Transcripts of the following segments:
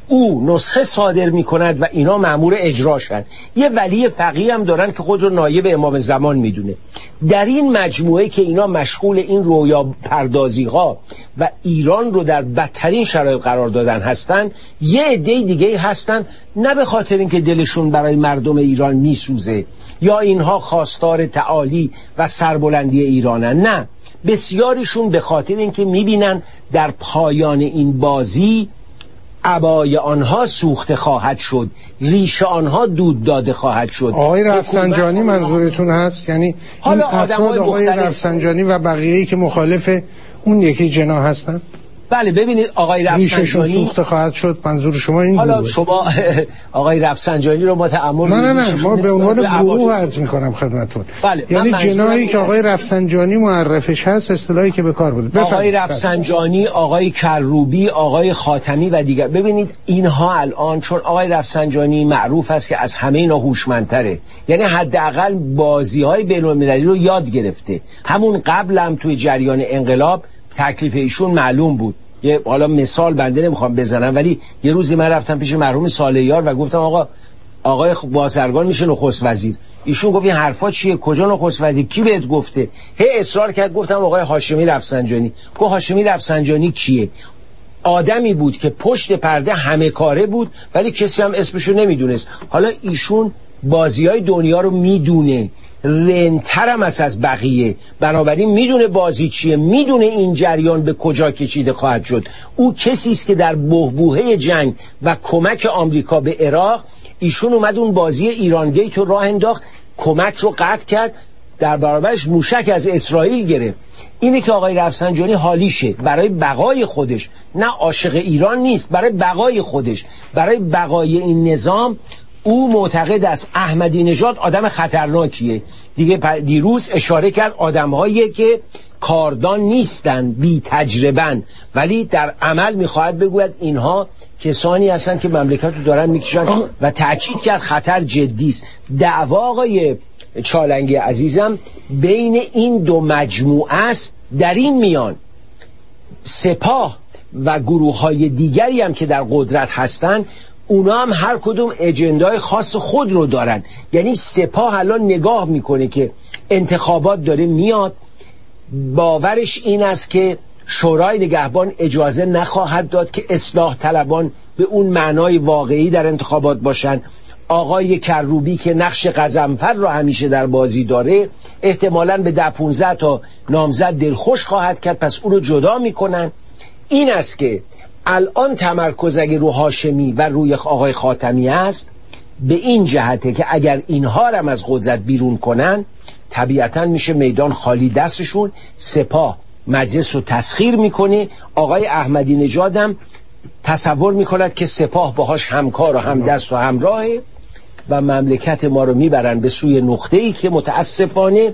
او نسخه صادر میکند و اینا مأمور اجراشن. یه ولی فقیه هم دارن که خود رو نایب امام زمان میدونه. در این مجموعه که اینا مشغول این رویا پردازی ها و ایران رو در بدترین شرایط قرار دادن هستن، یه عده دیگه هستن نه به خاطر اینکه دلشون برای مردم ایران میسوزه یا اینها خواستار تعالی و سربلندی ایرانن، نه، بسیاریشون به خاطر اینکه میبینن در پایان این بازی عبای آنها سوخته خواهد شد، ریشه آنها دود داده خواهد شد. آقای رفسنجانی منظورتون هست؟ یعنی این افراد آقای رفسنجانی و بقیه‌ای که مخالف اون یکی جناح هستن؟ بله ببینید آقای رفسنجانی سوخته خواهد شد، منظور شما این حالا شما آقای رفسنجانی رو ما تأمل نه ما به عنوان گروه عرض می‌کنم خدمتتون. بله، یعنی جناحی که آقای رفسنجانی معرفش هست، اصطلاحی که به کار بوده. آقای رفسنجانی، آقای کروبی، آقای خاتمی و دیگر. ببینید اینها الان چون آقای رفسنجانی معروف است که از همه اینا هوشمندتره، یعنی حداقل بازی‌های بین‌المللی رو یاد گرفته. همون قبل هم توی جریان انقلاب تکلیف ایشون معلوم بود. یه حالا مثال بنده نمیخوام بزنم، ولی یه روزی من رفتم پیش مرحوم صالحیار و گفتم آقای بازرگان میشه نخست وزیر. ایشون گفت این حرفا چیه؟ کجا نخست وزیر؟ کی بهت گفته؟ اصرار کرد. گفتم آقای هاشمی رفسنجانی. گفت هاشمی رفسنجانی کیه؟ آدمی بود که پشت پرده همه کاره بود ولی کسی هم اسمشو نمیدونست. حالا ایشون بازیای دنیا رو میدونه، رنترم از بقیه، بنابراین میدونه بازی چیه، میدونه این جریان به کجا کشیده خواهد شد. او کسی است که در بحبوحه جنگ و کمک آمریکا به عراق ایشون اومد اون بازی ایران گیت رو راه انداخت، کمک رو قطع کرد، در برابرش موشک از اسرائیل گرفت. اینه که آقای رفسنجانی حالیشه برای بقای خودش، نه عاشق ایران نیست، برای بقای خودش، برای بقای این نظام. او معتقد است احمدی نژاد آدم خطرناکیه. دیگه دیروز اشاره کرد آدم‌هایی که کاردان نیستن، بی تجربن، ولی در عمل میخواهد بگوید اینها کسانی هستن که مملکت رو دارن میکشن و تأکید کرد خطر جدی است. دعوا آقای چالنگی عزیزم بین این دو مجموعه است. در این میان سپاه و گروه‌های دیگری هم که در قدرت هستن، اونا هم هر کدوم اجندای خاص خود رو دارن. یعنی سپاه الان نگاه میکنه که انتخابات داره میاد، باورش این است که شورای نگهبان اجازه نخواهد داد که اصلاح طلبان به اون معنای واقعی در انتخابات باشن. آقای کروبی که نقش غضنفر رو همیشه در بازی داره احتمالاً به 10-15 تا نامزد دلخوش خواهد کرد، پس اون رو جدا میکنن. این است که الان تمرکز اگه رو هاشمی و روی آقای خاتمی است، به این جهته که اگر اینها هم از قدرت بیرون کنن طبیعتا میشه میدان خالی دستشون. سپاه مجلس رو تسخیر میکنه. آقای احمدی نژاد هم تصور میکند که سپاه باهاش همکار و همدست و همراهه و مملکت ما رو میبرن به سوی نقطه‌ای که متاسفانه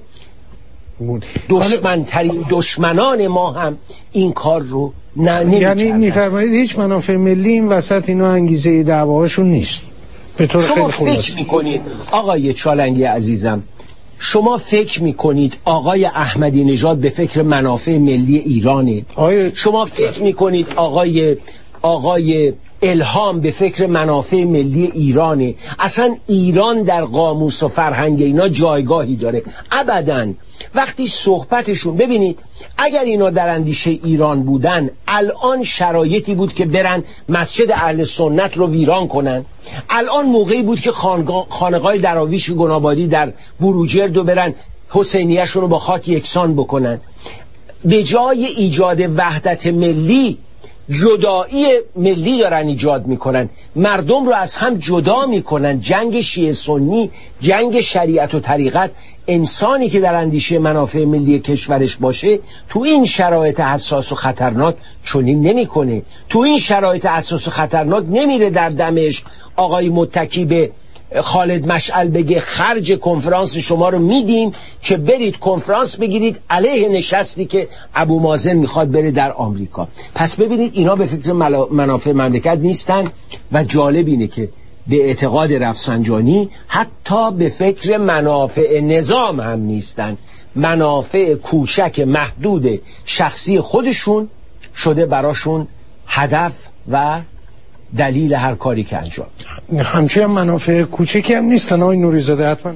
دشمنترین دشمنان ما هم این کار رو یعنی میفرمایید هیچ منافع ملی این وسط اینا انگیزه دعواشون نیست؟ به طور شما خیلی فکر میکنید آقای چالنگی عزیزم، شما فکر میکنید آقای احمدی نژاد به فکر منافع ملی ایرانه؟ شما فکر میکنید آقای الهام به فکر منافع ملی ایرانه؟ اصلا ایران در قاموس و فرهنگ اینا جایگاهی داره؟ ابداً. وقتی صحبتشون، ببینید اگر اینا در اندیشه ایران بودن الان شرایطی بود که برن مسجد اهل سنت رو ویران کنن، الان موقعی بود که خانقاه دراویش گنابادی در بروجرد رو برن حسینیه‌شون رو با خاک یکسان بکنن. به جای ایجاد وحدت ملی جدایی ملی دارن ایجاد میکنن، مردم رو از هم جدا میکنن. جنگ شیعه سنی، جنگ شریعت و طریقت. انسانی که در اندیشه منافع ملی کشورش باشه تو این شرایط حساس و خطرناک چنین نمیکنه. تو این شرایط حساس و خطرناک نمیره در دمشق آقای متکی به خالد مشعل بگه خرج کنفرانس شما رو میدیم که برید کنفرانس بگیرید علیه نشستی که ابو مازن میخواد بره در آمریکا. پس ببینید اینا به فکر منافع مملکت نیستن و جالب اینه که به اعتقاد رفسنجانی حتی به فکر منافع نظام هم نیستن. منافع کوچک محدود شخصی خودشون شده براشون هدف و دلیل هر کاری که انجام. همچنین منافع کوچکی هم نیستن آقای نوری‌زاده حتما.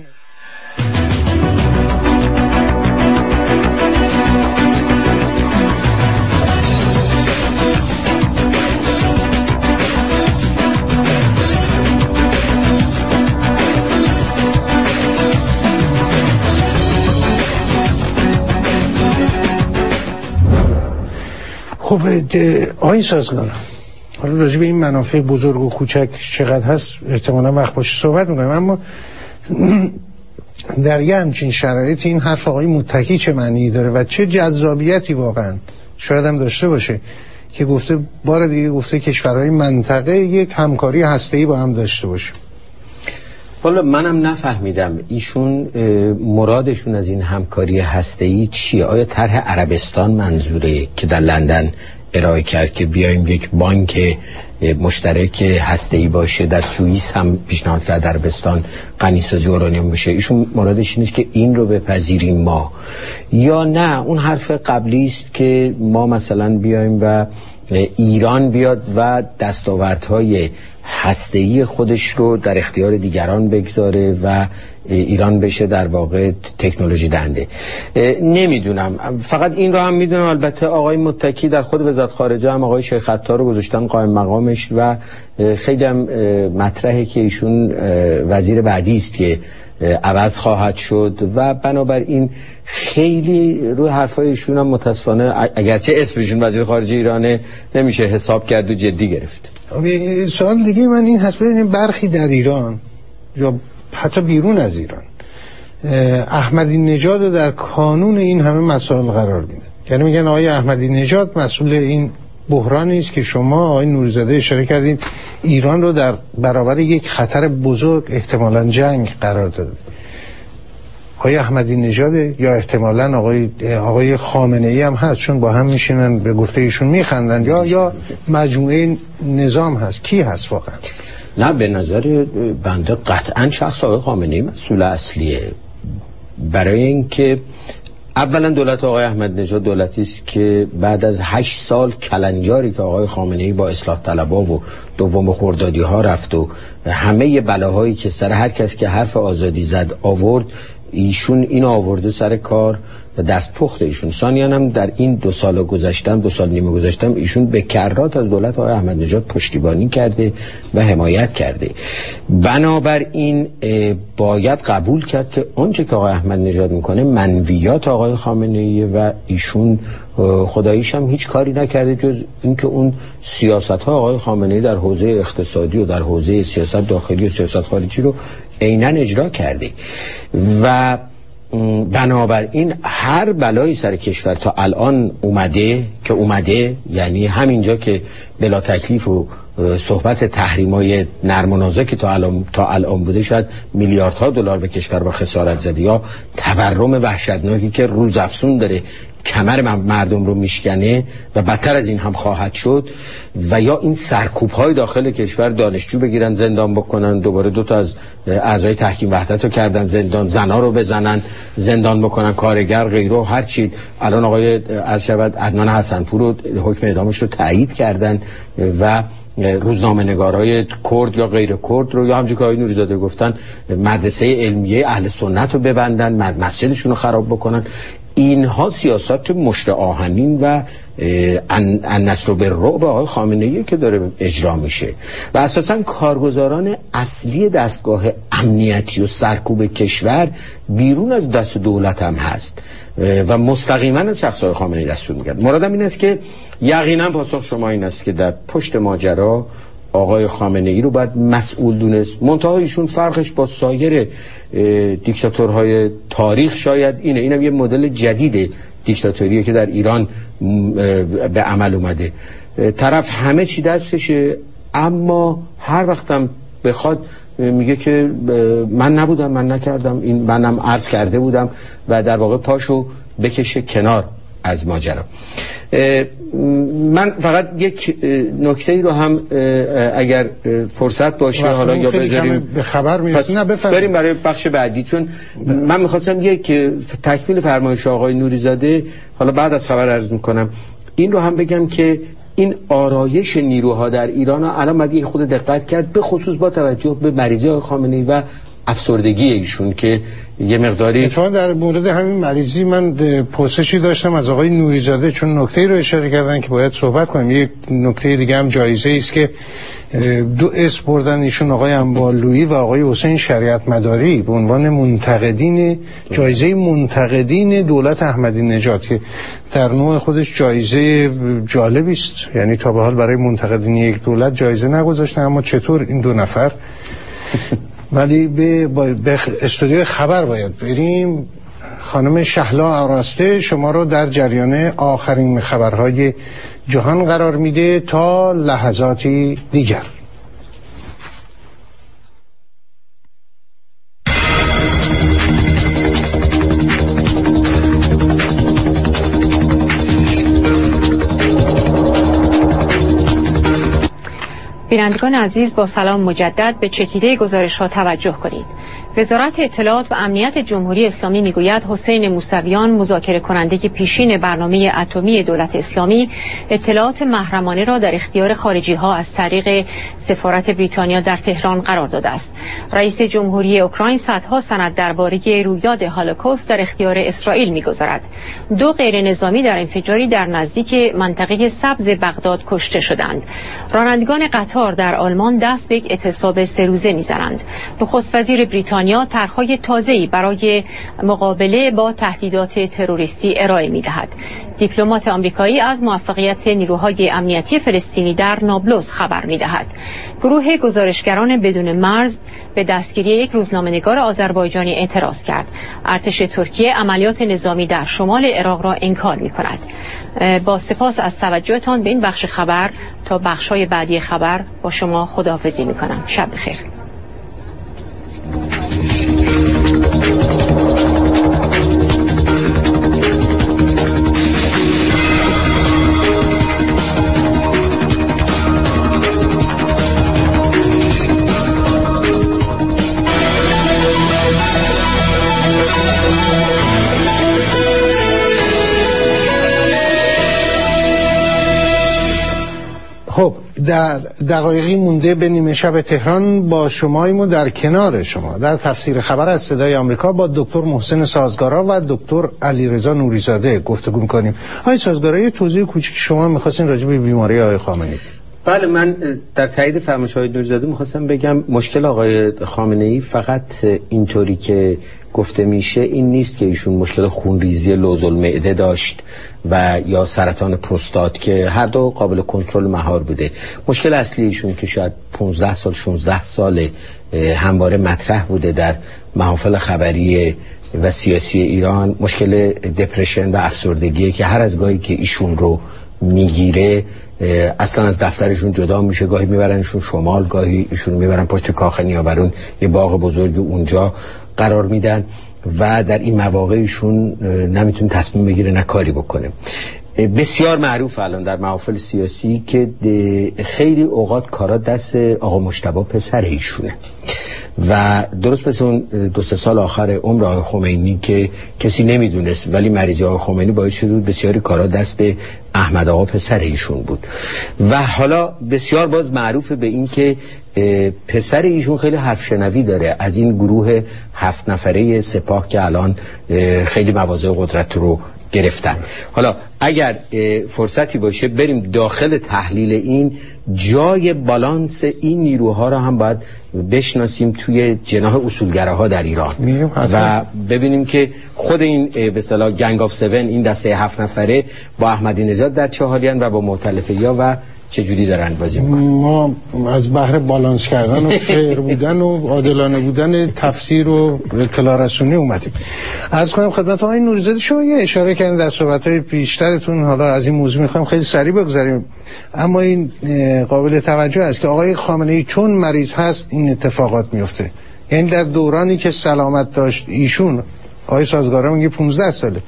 خب آقای سازگار، حالا راجع به این منافع بزرگ و کوچک چقدر هست احتمالا وقت باشه صحبت می‌کنیم، اما در یه همچین شرایطی این حرف آقای متکی چه معنی داره و چه جذابیتی واقعا شاید هم داشته باشه که گفته بار دیگه گفته کشورهای منطقه یک همکاری هسته‌ای با هم داشته باشه؟ والا منم نفهمیدم ایشون مرادشون از این همکاری هسته‌ای چیه؟ آیا طرح عربستان منظوره که در لندن ارائه کرد که بیایم یک بانک مشترک هسته‌ای باشه؟ در سوئیس هم پیشنهاد کرد عربستان غنی‌سازی اورانیوم بشه. ایشون مرادش نیست که این رو بپذیریم ما، یا نه اون حرف قبلی است که ما مثلا بیایم و ایران بیاد و دستاوردهای هسته‌ای خودش رو در اختیار دیگران بگذاره و ایران بشه در واقع تکنولوژی دنده. نمیدونم، فقط این رو هم میدونم البته آقای متکی در خود وزارت خارجه هم آقای شیخ عطار رو گذاشتن قائم مقامش و خیلی هم مطرحه که ایشون وزیر بعدی است که عوض خواهد شد و بنابراین خیلی روی حرفای ایشون هم متاسفانه اگرچه اسمشون وزیر خارجه ایرانه نمیشه حساب کرد و جدی گرفت. سوال دیگه من این هست، ببینید برخی در ایران یا حتی بیرون از ایران احمدی نژاد رو در کانون این همه مسائل قرار میدن، یعنی میگن آقای احمدی نژاد مسئول این بحرانی است که شما آقای نوری‌زاده اشاره کردید ایران رو در برابر یک خطر بزرگ احتمالاً جنگ قرار داده. آقای احمدی نژاد یا احتمالاً آقای خامنه‌ای هم هست، چون با هم میشینن به گفته ایشون میخندن، یا مجموعه نظام هست؟ کی هست واقعا؟ نه به نظر بنده قطعاً شخص آقای خامنه‌ای مسئول اصلیه، برای اینکه اولا دولت آقای احمدی نژاد دولتی است که بعد از 8 سال کلنجاری که آقای خامنه‌ای با اصلاح طلبها و دوم خردادی ها رفت و همه بلاهایی که سر هر کس که حرف آزادی زد آورد، ایشون این آورده سر کار و دست پخت ایشون. ثانیاً هم در این 2 سال گذشتم 2 سال نیمه گذشتم ایشون به کرات از دولت آقای احمدی نژاد پشتیبانی کرده و حمایت کرده. بنابراین باید قبول کرد که آنچه که آقای احمدی نژاد میکنه منویات آقای خامنه‌ای و ایشون خداییش هم هیچ کاری نکرده جز اینکه اون سیاست‌ها آقای خامنه‌ای در حوزه اقتصادی و در حوزه سیاست داخلی و سیاست خارجی رو عیناً اجرا کرده و بنابراین هر بلایی سر کشور تا الان اومده یعنی همینجا که بلا تکلیف و صحبت تحریم‌های نرم و نازک که تا الان بوده، شاید میلیاردها دلار به کشور با خسارت زده، یا تورم وحشتناکی که روزافزون داره کمر مردم رو میشکنه و بدتر از این هم خواهد شد، و یا این سرکوب‌های داخل کشور، دانشجو بگیرن زندان بکنن، دوباره 2 تا از اعضای تحکیم وحدت رو کردن زندان، زنا رو بزنن زندان بکنن، کارگر غیره هر چی. الان آقای عرشبت عدنان حسنپور رو حکم اعدامش رو تایید کردن و روزنامه نگارای کرد یا غیر کرد رو، یا همونجوری که آقای نوری‌زاده گفتن مدرسه علمیه اهل سنت رو ببندن، مسجدشون رو خراب بکنن. اینها سیاست مشت آهنین و النصر بالرعب آقای خامنه‌ای که داره اجرا میشه و اساساً کارگزاران اصلی دستگاه امنیتی و سرکوب کشور بیرون از دست دولت هم هست و مستقیما از شخص آقای خامنه‌ای دستور میگیرد. مرادم این است که یقینا پاسخ شما این است که در پشت ماجرا آقای خامنه‌ای رو باید مسئول دونست. منتها ایشون فرقش با سایر دیکتاتورهای تاریخ شاید اینم یه مدل جدید دیکتاتوریه که در ایران به عمل اومده. طرف همه چی دستشه، اما هر وقتم بخواد میگه که من نبودم، من نکردم، این منم عرض کرده بودم و در واقع پاشو بکشه کنار از ماجرا. من فقط یک نکته رو هم اگر فرصت باشه حالا یا بذاریم به خبر میرسیم، بریم برای بخش بعدی، چون من میخواستم یک تکمیل فرمایش آقای نوری‌زاده حالا بعد از خبر عرض میکنم. این رو هم بگم که این آرایش نیروها در ایران الان مگه خود دقت کرد، به خصوص با توجه به مریضی آقای خامنه‌ای و افسردگی ایشون که یه مقداری اتفاقا در مورد همین مریضی من پرسشی داشتم از آقای نوریزاده، چون نکته‌ای رو اشاره کردن که باید صحبت کنیم. یک نکته دیگه هم جایزه است که دو اسم بردن ایشون، آقای انبارلویی و آقای حسین شریعت مداری، به عنوان منتقدین، جایزه منتقدین دولت احمدی نژاد، که در نوع خودش جایزه جالبی است. یعنی تا به حال برای منتقدین یک دولت جایزه نگذاشتن، اما چطور این دو نفر ولی به استودیو خبر باید بریم. خانم شهلا آراسته شما رو در جریان آخرین خبرهای جهان قرار میده تا لحظاتی دیگر. بینندگان عزیز، با سلام مجدد به چکیده گزارش‌ها توجه کنید. وزارت اطلاعات و امنیت جمهوری اسلامی میگوید حسین موسویان، مذاکره کننده پیشین برنامه اتمی دولت اسلامی، اطلاعات محرمانه را در اختیار خارجی ها از طریق سفارت بریتانیا در تهران قرار داده است. رئیس جمهوری اوکراین صدها سند درباره رویداد هولوکاست در اختیار اسرائیل میگذارد. 2 غیر نظامی در انفجاری در نزدیک منطقه سبز بغداد کشته شدند. رانندگان قطار در آلمان دست به یک اعتصاب 3 روزه میزنند. نخست وزیر بریتانیا طرح‌های تازه‌ای برای مقابله با تهدیدات تروریستی ارائه می‌دهد. دیپلمات آمریکایی از موفقیت نیروهای امنیتی فلسطینی در نابلس خبر می‌دهد. گروه گزارشگران بدون مرز به دستگیری یک روزنامه‌نگار آذربایجانی اعتراض کرد. ارتش ترکیه عملیات نظامی در شمال عراق را انکار می‌کند. با سپاس از توجهتان به این بخش خبر، تا بخش‌های بعدی خبر با شما خداحافظی می‌کنم. شب بخیر. خب در دقایقی مونده به نیمه شب تهران با شماییم و در کنار شما در تفسیر خبر از صدای آمریکا با دکتر محسن سازگارا و دکتر علیرضا نوریزاده گفتگو می‌کنیم. آقای سازگارا، یه توضیح کوچیک شما می‌خواستین راجع به بیماری آقای خامنه‌ای. بله، من در تایید فرمایش آقای نوریزاده می‌خواستم بگم مشکل آقای خامنه‌ای فقط اینطوری که گفته میشه این نیست که ایشون مشکل خونریزی لوزالمعده داشت و یا سرطان پروستات که هر دو قابل کنترل مهار بوده. مشکل اصلی ایشون که شاید 15 سال 16 سال همواره مطرح بوده در محافل خبری و سیاسی ایران، مشکل دپرشن و افسردگیه که هر از گاهی که ایشون رو میگیره اصلا از دفترشون جدا میشه. گاهی میبرنشون شمال، گاهی ایشون میبرن پشت کاخ نیاورون، یه باغ بزرگ اونجا قرار میدن و در این مواقع ایشون نمیتونه تصمیم بگیره، نه کاری بکنه. بسیار معروف الان در محافل سیاسی که خیلی اوقات کارا دست آقا مجتبی پسر ایشونه و درست مثل اون 2-3 سال آخر عمر آقای خمینی که کسی نمیدونست ولی مریضی آقای خمینی باعث شد بسیاری کارا دست احمد آقا پسر ایشون بود و حالا بسیار باز معروف به این که پسر ایشون خیلی حرف شنوی داره از این گروه 7 نفره سپاه که الان خیلی مواضع قدرت رو گرفتن. حالا اگر فرصتی باشه بریم داخل تحلیل این جای بالانس این نیروها را هم باید بشناسیم توی جناح اصولگراها در ایران و ببینیم که خود این به اصطلاح گنگ آف 7، این دسته 7 نفره با احمدی نژاد در چه حالین و با مؤتلفه‌ها و چجوری دارن بازی میکنن. ما از بحر بالانس کردن و فیر بودن و عادلانه بودن تفسیر و اطلاع رسونی اومدیم. عرض کنم خدمت آقای نوریزاده، شما یه اشاره کردن در صحبت‌های پیشترتون، حالا از این موضوع میخوام خیلی سریع بگذاریم، اما این قابل توجه است که آقای خامنه‌ای چون مریض هست این اتفاقات میفته. یعنی در دورانی که سلامت داشت ایشون، آقای سازگارا میگه 15 ساله،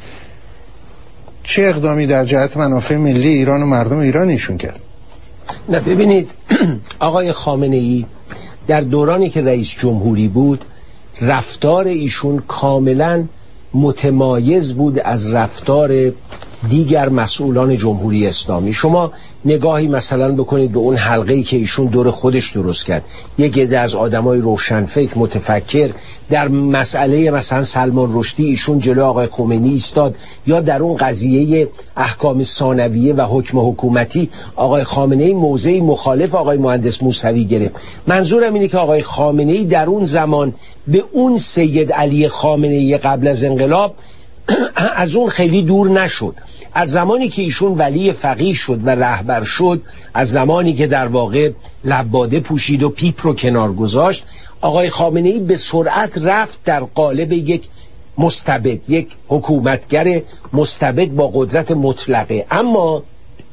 چه اقدامی در جهت منافع ملی ایران و مردم ایران ایشون کرد؟ نه ببینید، آقای خامنه‌ای در دورانی که رئیس جمهوری بود رفتار ایشون کاملا متمایز بود از رفتار دیگر مسئولان جمهوری اسلامی. شما نگاهی مثلا بکنید به اون حلقه‌ای که ایشون دور خودش درست کرد، یک عده از آدمای روشنفکر متفکر در مسئله مثلا سلمان رشدی ایشون جلو آقای خمینی ایستاد، یا در اون قضیه احکام ثانویه و حکم حکومتی آقای خامنه‌ای موضعی مخالف آقای مهندس موسوی گرفت. منظورم اینه که آقای خامنه‌ای در اون زمان به اون سید علی خامنه‌ای قبل از انقلاب از اون خیلی دور نشد. از زمانی که ایشون ولی فقیه شد و رهبر شد، از زمانی که در واقع لباده پوشید و پیپ رو کنار گذاشت، آقای خامنه‌ای به سرعت رفت در قالب یک مستبد، یک حکومتگر مستبد با قدرت مطلقه. اما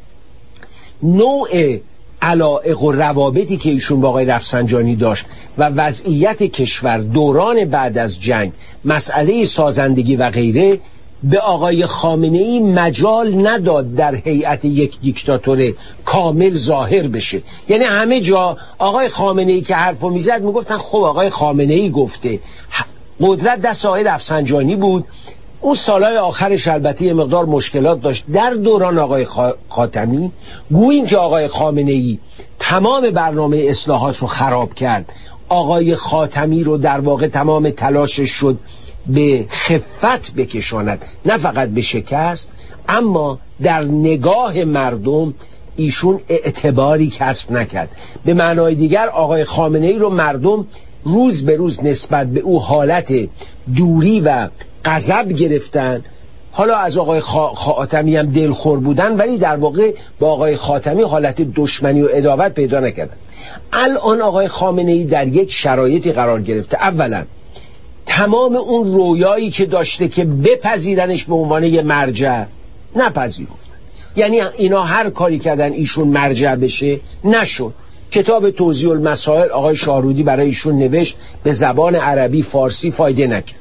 نوع علایق و روابطی که ایشون با آقای رفسنجانی داشت و وضعیت کشور دوران بعد از جنگ، مسئله سازندگی و غیره، به آقای خامنه‌ای مجال نداد در هیئت یک دیکتاتور کامل ظاهر بشه. یعنی همه جا آقای خامنه‌ای که حرفو میزد میگفتن خب آقای خامنه‌ای گفته، قدرت دست آقای رفسنجانی بود. اون سالهای آخرش البته یه مقدار مشکلات داشت. در دوران آقای خاتمی گوییم که آقای خامنه‌ای تمام برنامه اصلاحات رو خراب کرد، آقای خاتمی رو در واقع تمام تلاشش شد به خفت بکشاند، نه فقط به شکست. اما در نگاه مردم ایشون اعتباری کسب نکرد. به معنای دیگر آقای خامنه‌ای رو مردم روز به روز نسبت به او حالت دوری و غضب گرفتن. حالا از آقای خاتمی هم دلخور بودن، ولی در واقع با آقای خاتمی حالت دشمنی و عداوت پیدا نکردن. الان آقای خامنه‌ای در یک شرایطی قرار گرفته. اولا تمام اون رویایی که داشته که بپذیرنش به عنوان یه مرجع، نپذیرفت. یعنی اینا هر کاری کردن ایشون مرجع بشه، نشد. کتاب توضیح المسائل آقای شاهرودی برای ایشون نوشت، به زبان عربی فارسی فایده نکرد.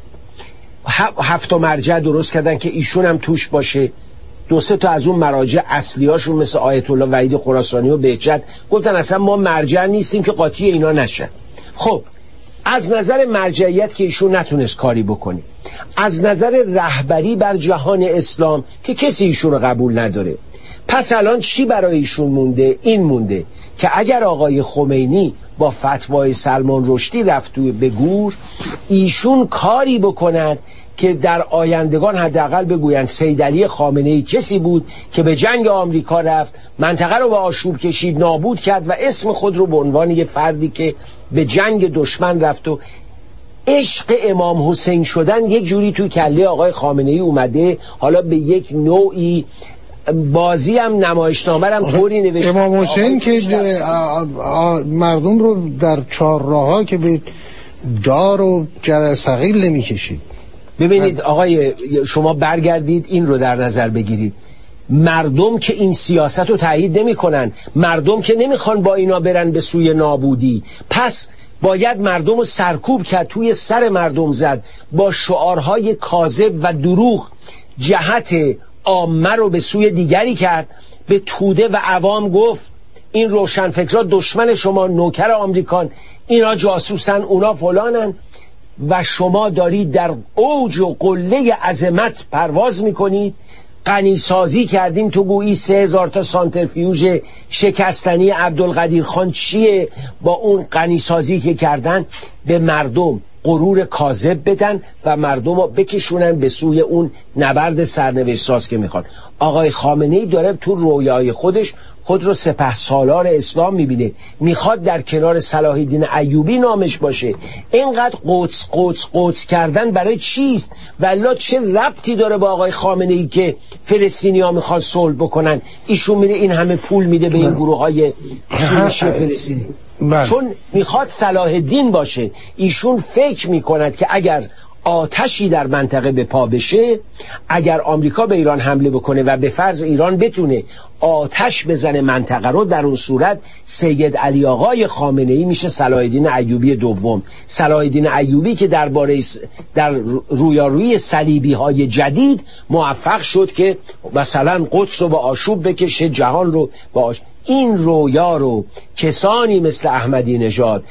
7 مرجع درست کردن که ایشون هم توش باشه. 2-3 تا از اون مراجع اصلیاشون مثل آیت الله وحید خراسانی و بهجت گفتن اصلا ما مرجع نیستیم که قاطی اینا نشن. خب از نظر مرجعیت که ایشون نتونست کاری بکنه، از نظر رهبری بر جهان اسلام که کسی ایشون رو قبول نداره، پس الان چی برای ایشون مونده؟ این مونده که اگر آقای خمینی با فتوای سلمان رشدی رفت به گور، ایشون کاری بکند که در آیندگان حداقل بگویند سید علی خامنه‌ای کسی بود که به جنگ آمریکا رفت، منطقه رو به آشوب کشید، نابود کرد و اسم خود رو به عنوان یه فردی که به جنگ دشمن رفت و عشق امام حسین شدن یک جوری توی کله آقای خامنه‌ای اومده. حالا به یک نوعی بازی هم نمایشنامه هم طوری نوشته امام حسین که مردم رو در چهارراه‌ها که به دار و جرس ثقیل نمی‌کشید. ببینید آقای، شما برگردید این رو در نظر بگیرید. مردم که این سیاست رو تایید نمی کنن، مردم که نمیخوان با اینا برن به سوی نابودی، پس باید مردم رو سرکوب کرد، توی سر مردم زد، با شعارهای کاذب و دروغ جهت عامه رو به سوی دیگری کرد. به توده و عوام گفت این روشنفکرها دشمن شما، نوکر آمریکان، اینا جاسوسن، اونا فلانن، و شما دارید در اوج و قله عظمت پرواز میکنید. غنیسازی کردیم تو گویی 3000 تا سانترفیوژ شکستنی عبدالقدیر خان. چیه با اون غنیسازی که کردن؟ به مردم غرور کاذب بدن و مردم رو بکشونن به سوی اون نبرد سرنوشت ساز که میخوان. آقای خامنه‌ای داره تو رویای خودش خود رو سپهسالار اسلام میبینه، میخواد در کنار صلاح الدین ایوبی نامش باشه. اینقدر قدس کردن برای چیست؟ والله چه ربطی داره با آقای خامنه‌ای که فلسطینی‌ها میخوان صلح بکنن؟ ایشون میره این همه پول میده به این گروه‌های شورشی فلسطینی چون میخواد صلاح الدین باشه. ایشون فکر میکند که اگر آتشی در منطقه به پا بشه، اگر آمریکا به ایران حمله بکنه و به فرض ایران بتونه آتش بزنه منطقه رو، در اون صورت سید علی آقای خامنه‌ای میشه صلاح الدین ایوبی دوم. صلاح الدین ایوبی که در رویارویی صلیبی های جدید موفق شد که مثلا قدس رو با آشوب بکشه، جهان رو با این رویا رو کسانی مثل احمدی نژاد